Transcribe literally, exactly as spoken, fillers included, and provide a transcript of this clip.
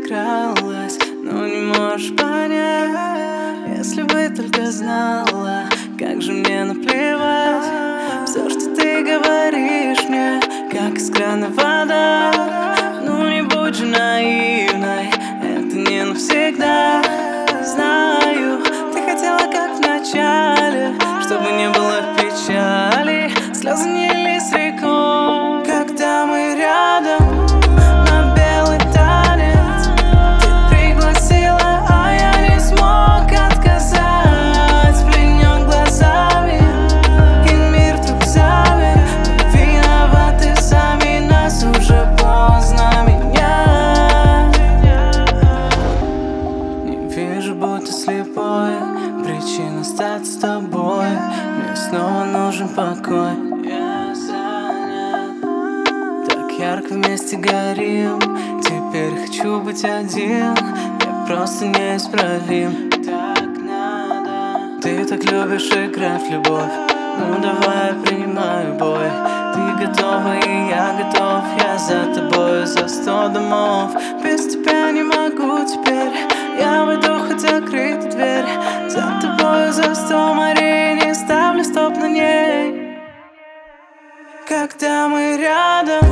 закралась, но не можешь понять. Если бы только знала, как же мне наплевать. Все, что ты говоришь мне, как из крана вода. Ну не будь же наивной, это не навсегда. Знаю, ты хотела, как в начале, чтобы не было печали, слезы не лились рекой. Когда мы рядом на белый танец, ты пригласила, а я не смог отказать. Пленен глазами, и мир вдруг замер. Мы виноваты сами, нас уже поздно менять. Не вижу, будто слепой, причина стать с тобой. Мне снова нужен покой. Я занят, так ярко вместе горим. Теперь хочу быть один, я просто неисправим. Так надо. Ты так любишь играть в любовь, ну давай, я принимаю бой. Ты готова и я готов, я за тобой, за сто домов. Без тебя не могу теперь, я войду, хоть закрыта дверь. За тобой, за сто морей, не ставлю стоп на ней. Когда мы рядом